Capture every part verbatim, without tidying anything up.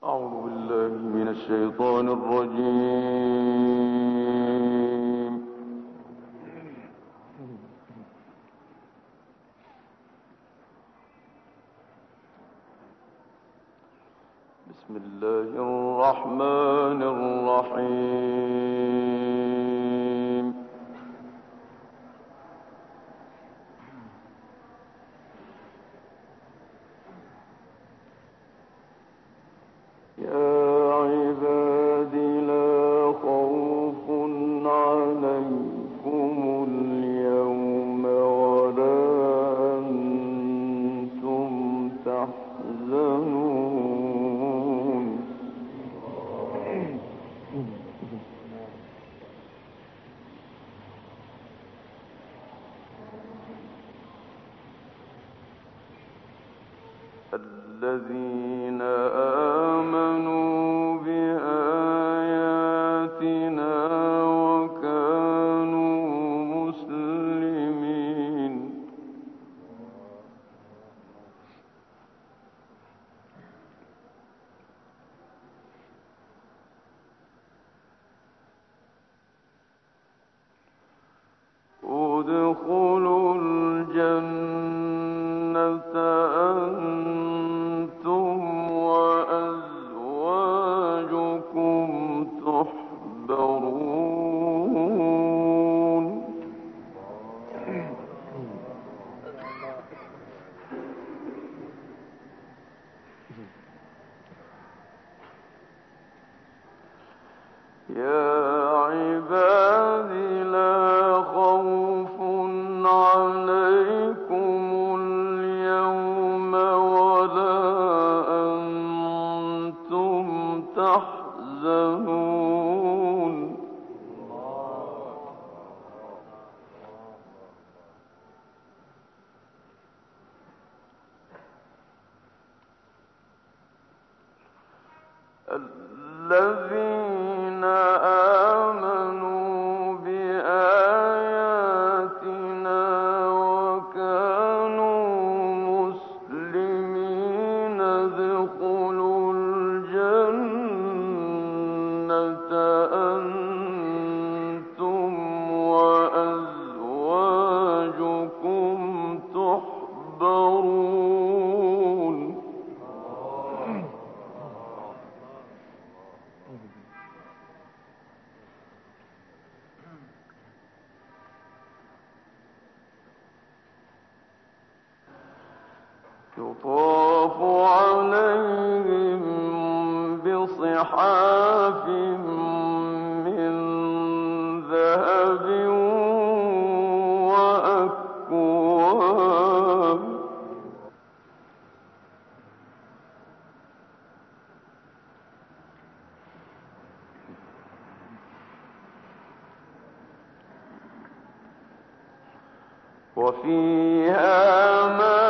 أعوذ بالله من الشيطان الرجيم. بسم الله الرحمن الرحيم. يا عباد لا خوف عليكم اليوم ولا أنتم تحزنون. الذين آمنوا بآياتنا وكانوا مسلمين. ادخلوا الجنة أنتم وأزواجكم تحبرون. يا عبادي لا خوف عليكم اليوم ولا أنتم تحزنون. الذين آمنوا بآياتنا وكانوا مسلمين ادخلوا الجنة أنتم وأزواجكم تحبرون. يطاف عليهم بصحاف من ذهب وأكواب. وفيها ما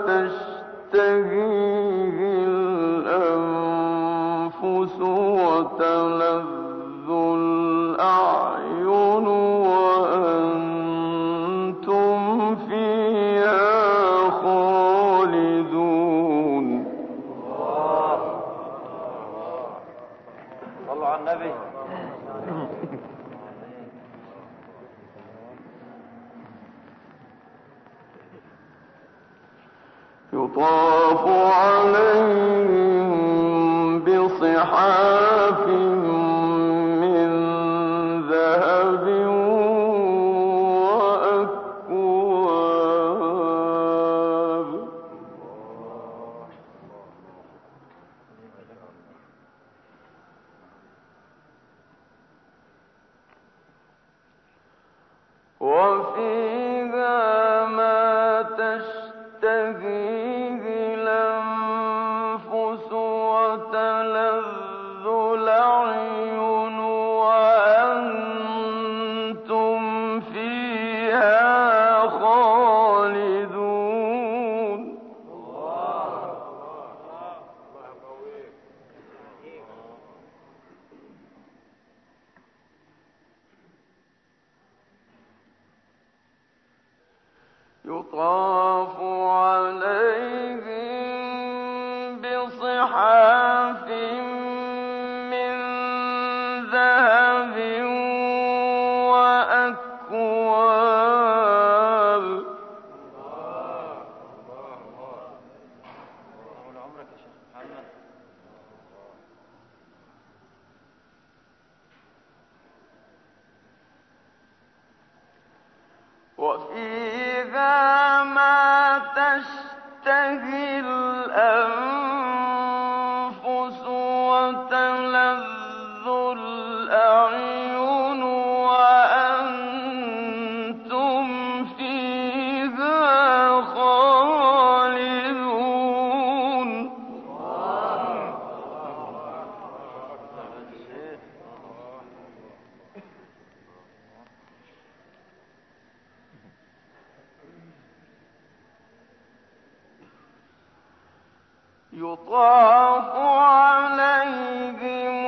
تشتهيه الأنفس وتلذ الأعين وأنتم فيها خالدون. صلوا على النبي. يطاف عليهم بصحاف من ذهب وأكواب. وفيها ما تشتهيه الأنفس وتلذ الأعين وأنتم فيها خالدون. يطاف عليهم بصحاف وفيها ما تشتهي الأنفس وتلذ الأعين وأنتم فيها خالدون. يطاف عليهم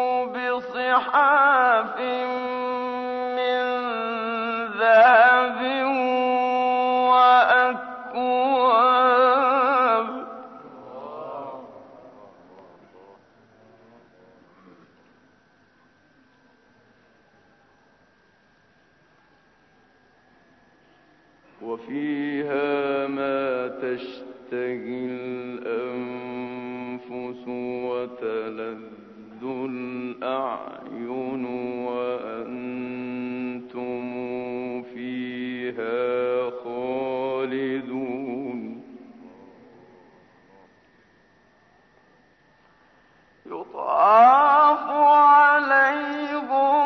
بصحاف من ذهب وأكواب وفيها ما تشتهي الأنفس وتلذ الأعين وأنتم فيها خالدون. يطاف عليهم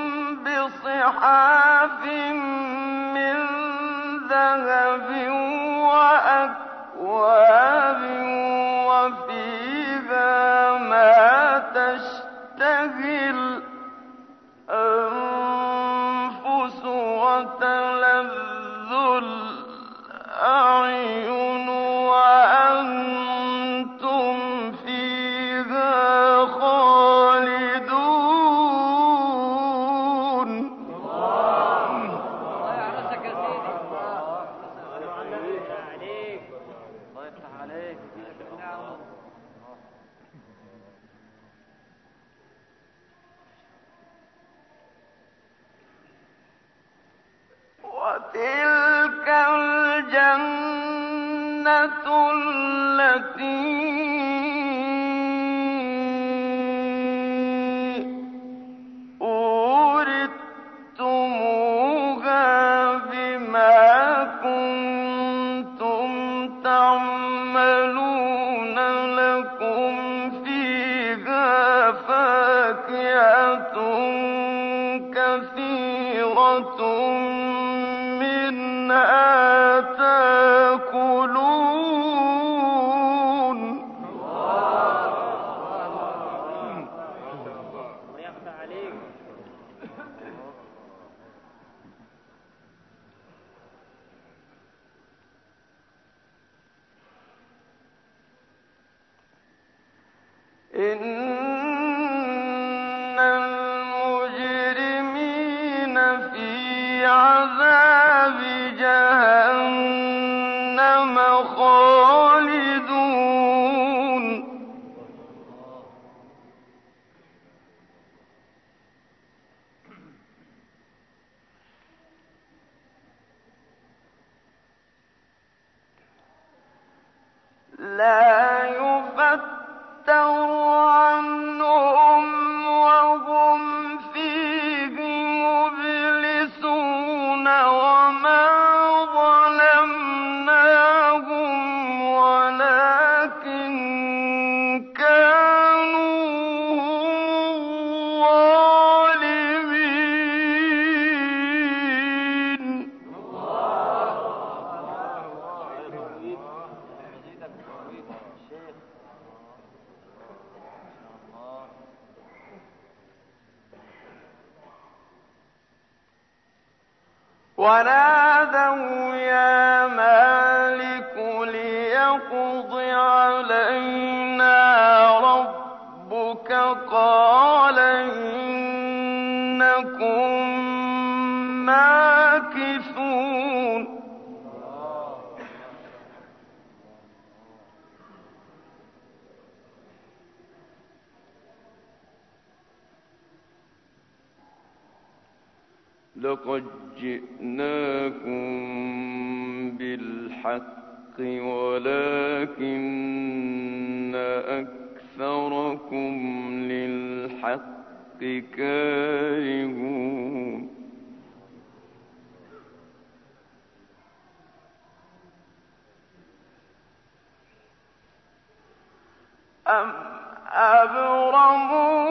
بصحاف من ذهب وأكواب وفيها ما تشتهي الأنفس وتلذ الأعين وأنتم فيها خالدون. الله يعرسك يا سيدي. الله يفتح عليك. الله يفتح عليك. نعم. وتلك الجنة التي أورثتموها بما كنتم تعملون لكم فيها فاكهة كثيرة منها تاكلون. إن المجرمين في عذاب جهنم خالدون. لا يفتر عنهم وهم فيه مبلسون وما ظلمناهم ولكن كانوا ظالمين. ونادوا يا مالك ليقض علينا ربك قال إنكم ماكثون. لقد جئناكم بالحق ولكن أكثركم للحق كارهون. أم أبرموا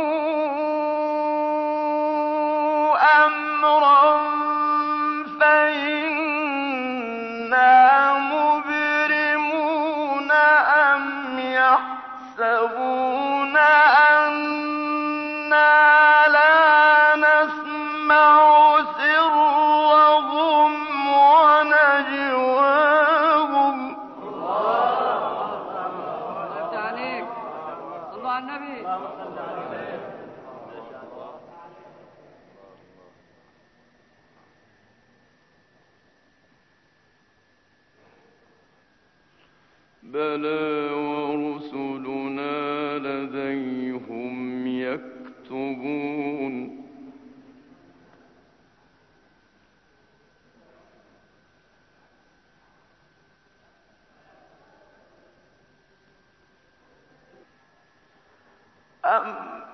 أمرا فإنا مبرمون أم يحسبون أنا لا نسمع سرهم ونجواهم. الله عليك. صلوا على النبي. بلى ورسلنا لديهم يكتبون. أم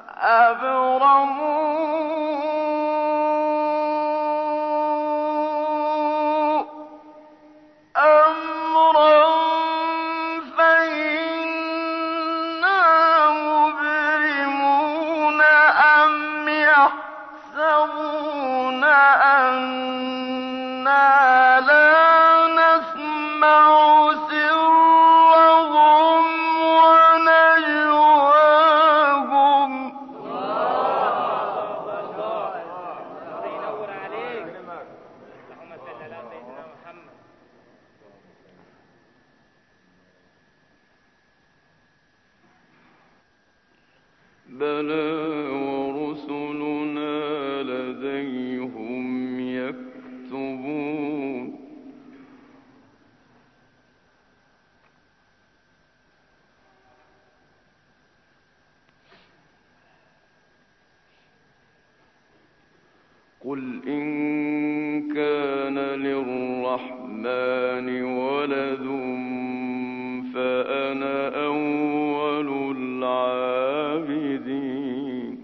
أبرموا أمرا فإنا مبرمون أم يحسبون أنا لا نسمع سرهم ونجواهم. ينور عليك. اللهم صل على سيدنا محمد. بلى ورسلنا لديهم يكتبون. قل إن كان للرحمن ولد فأنا أول العابدين.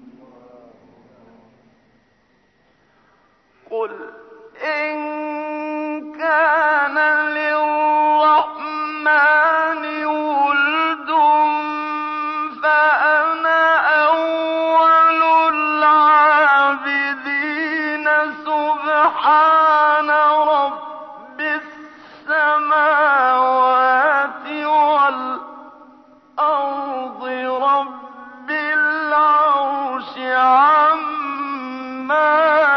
قل إن كان للرحمن ولد فأنا أول العابدين. سبحان رب السماوات والأرض رب العرش عما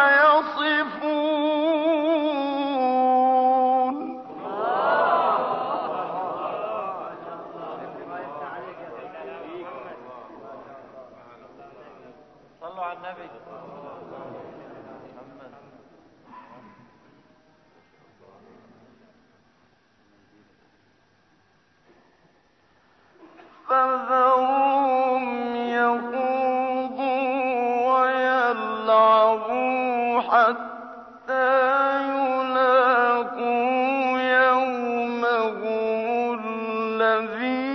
يصفون. صلوا على النبي. فذرهم يخوضوا ويلعبوا حتى يلاقوا يومهم الذي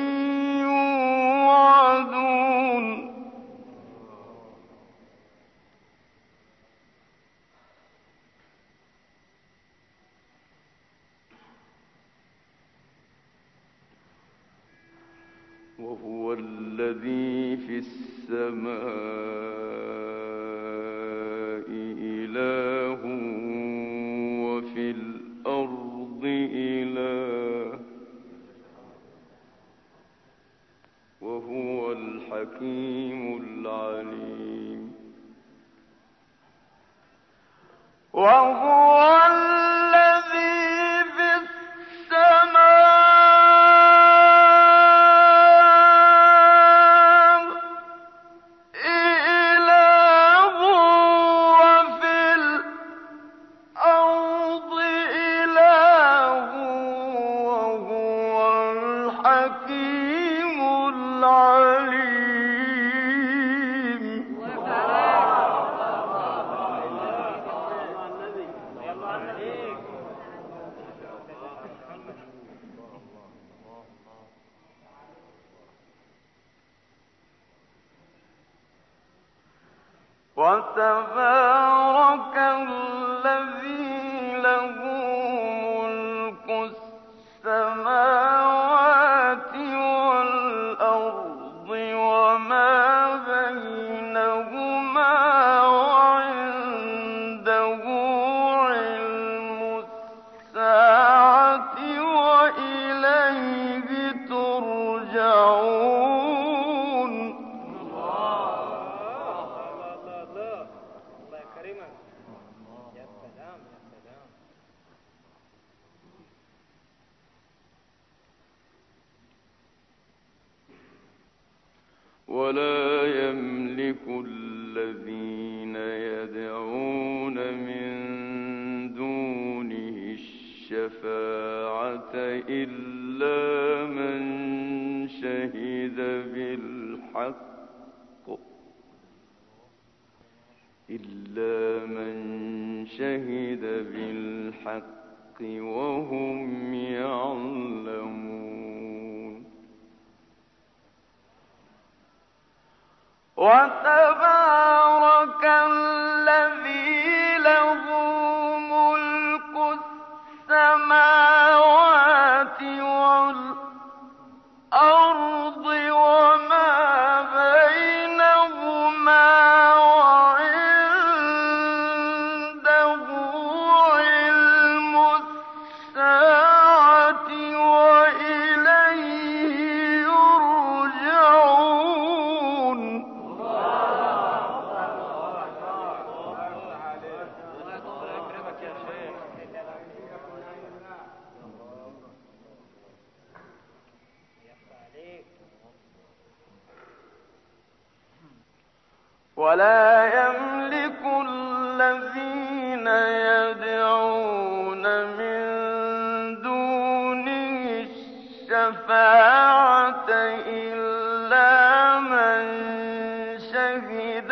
يوعدون. وهو الذي في السماء إله وفي الأرض إله وهو الحكيم العليم. وهو الذي في السماء وتبارك الذي له ملك السماوات والأرض ولا يملك الذين يدعون من دونه الشفاعة إلا من شهد بالحق إلا من شهد بالحق وهم يعلمون. وتبارك الذي له ملك السماوات والأرض وما بينهما وعنده علم الساعة وإليه يرجعون. ولا يملك الذين يدعون من دونه الشفاعة إلا من شهد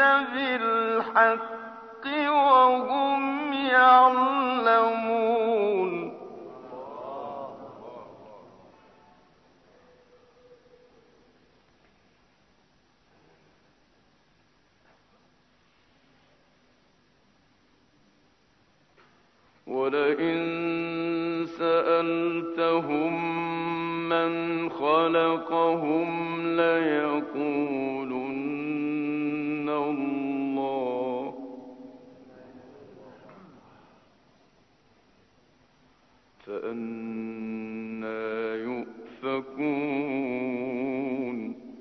بالحق وهم يعلمون. ولئن سألتهم من خلقهم ليقولن الله فأنى يؤفكون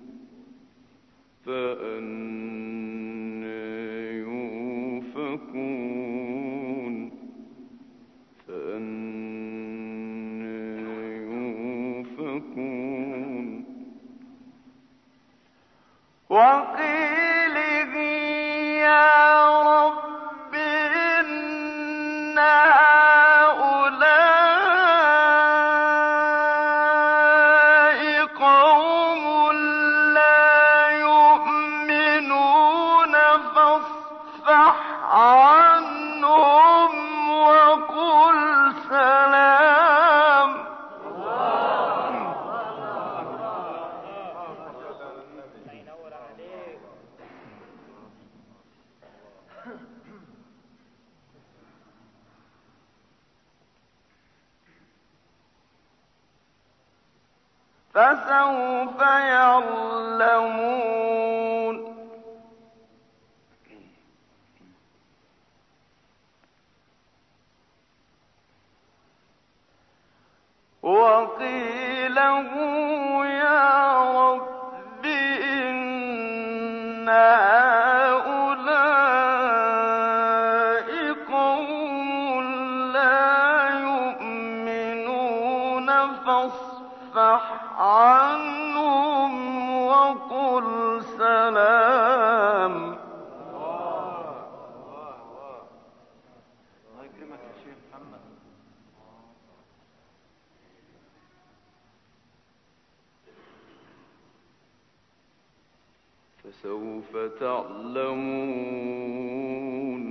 فأنى يؤفكون وقيله يا رب إن هؤلاء قوم لا يؤمنون فاصفح عنهم وقل سلام. فسوف يعلمون. وقيله يا رب إن هؤلاء قوم لا يؤمنون فاصفح عنهم وقل سلام. الله يكرمك يا شيخ محمد. فسوف تعلمون.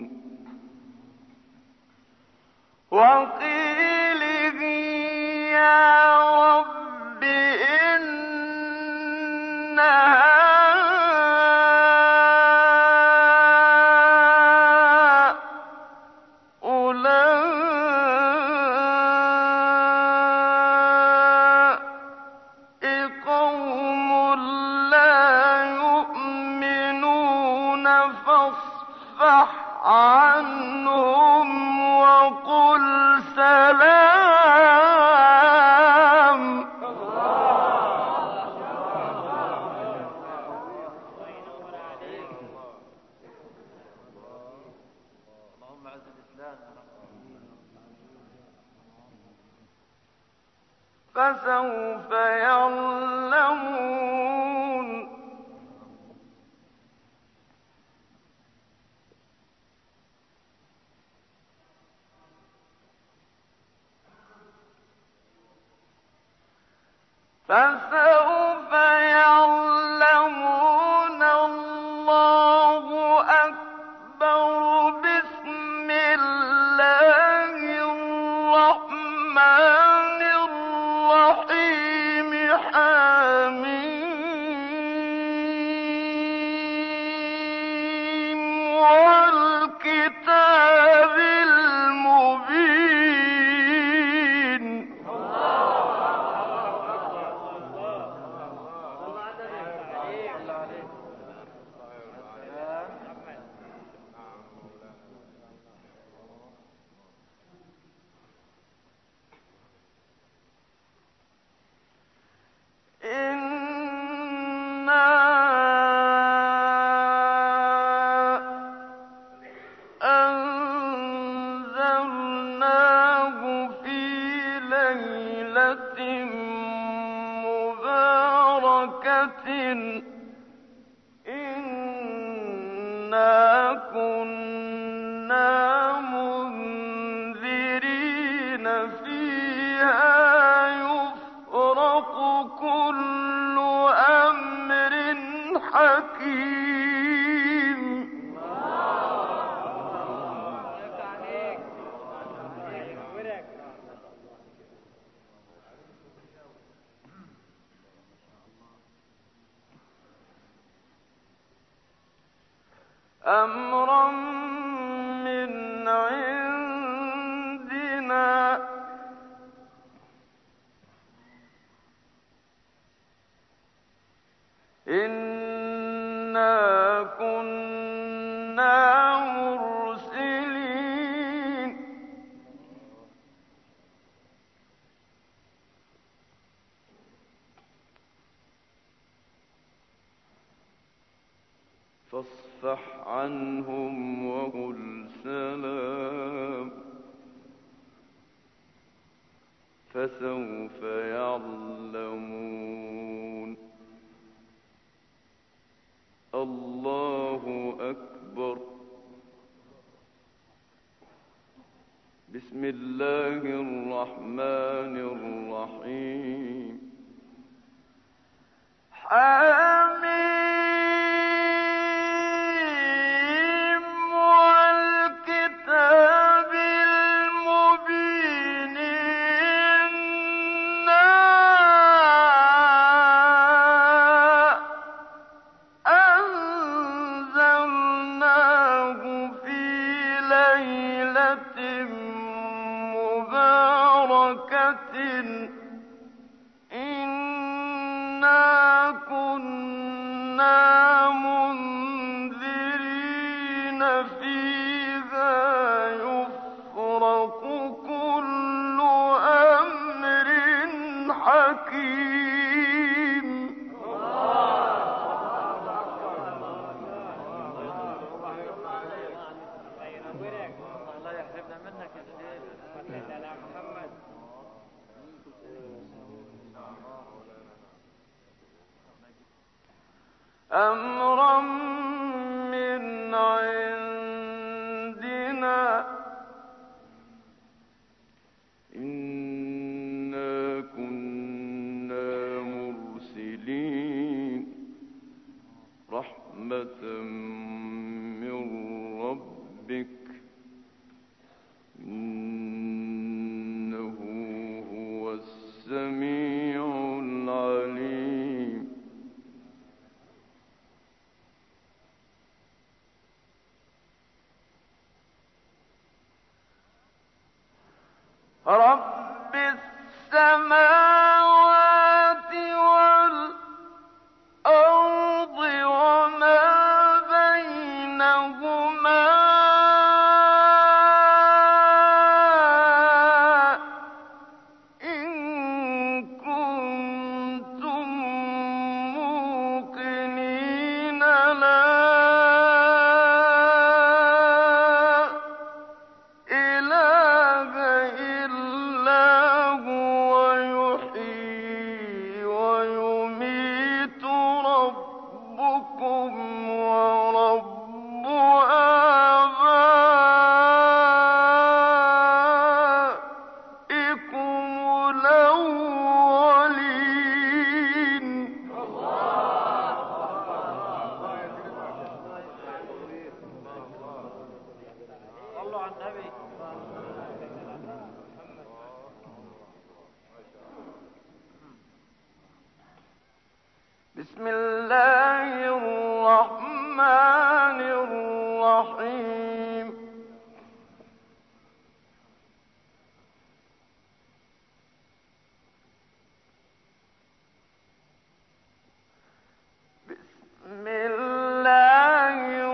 وقيله يا رب إن هؤلاء قوم لا يؤمنون فاصفح عنهم وقل سلام. اللهم اعز الاسلام يا رب. فسوف يعلمون. فسوف يعلمون. الله أكبر. بسم الله الرحمن الرحيم. حميم والكتاب المبين. إِنَّا كُنَّا مُنذِرِينَ فِيهَا يُفْرَقُ كُلُّ أَمْرٍ حَكِيمٍ. أَمْرًا مِّنْ عِندِنَا ۚ إِنَّا كُنَّا مُرْسِلِينَ. فاصفح عنهم وقل سلام. فسوف يعلمون. الله أكبر. بسم الله الرحمن الرحيم. حميم والكتاب المبين. إنا أنزلناه في ليلة مباركة. إنا كنا منذرين فيها يفرق كل أمر حكيم. الله يحرمنا منك يا سيدي. محمد أمرا من عندنا، إنا كنا مرسلين. رحمة من ربك، إنه هو السميع العليم. رب السماوات والأرض وما بينهما، إن كنتم موقنين لا إله إلا هو يحيي ويميت ربكم ورب آبائكم الأولين. بسم الله الرحمن الرحيم بسم الله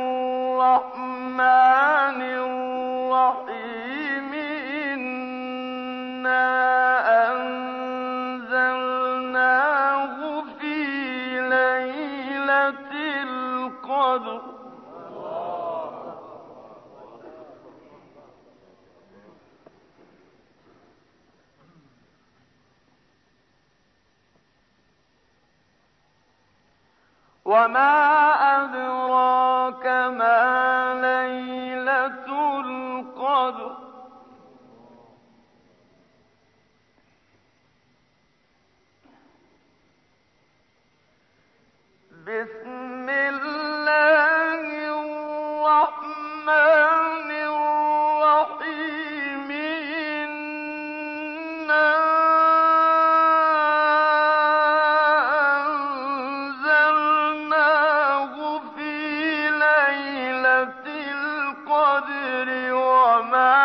الرحمن الرحيم إنا أنزلناه في ليلة القدر وما أدراك ما ليلة القدر بسم الله الرحمن الرحيم إنا أنزلناه في ليلة القدر وما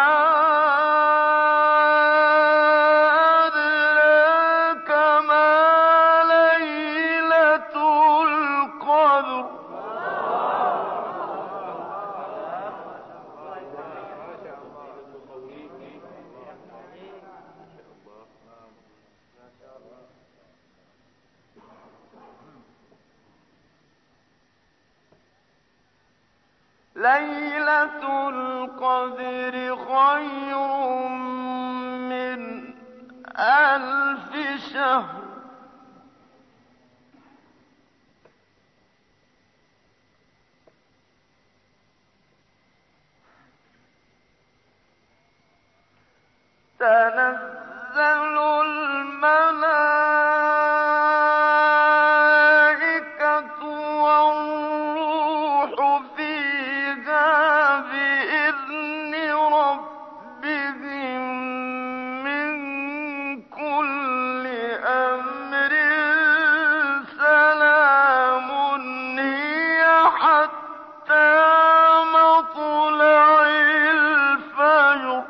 أدراك ما ليلة القدر ليلة القدر خير من ألف شهر تنزل الملائكة والروح فيها بإذن ربهم من كل أمر سلام هي حتى مطلع الفجر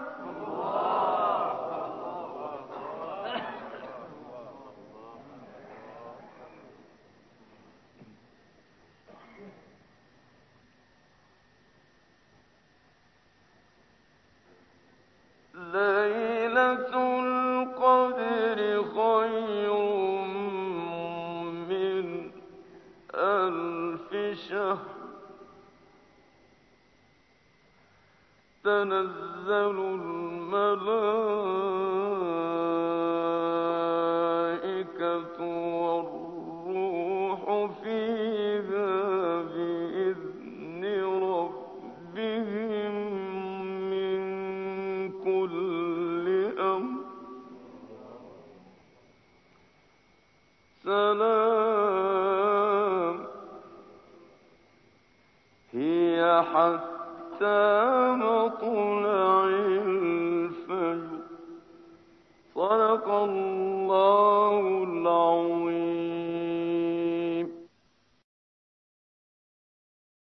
ليلة القدر خير من ألف شهر تنزل الملائكة والروح فيها بإذن ربهم من كل أمر سلام هي حتى مطلع الفجر صدق الله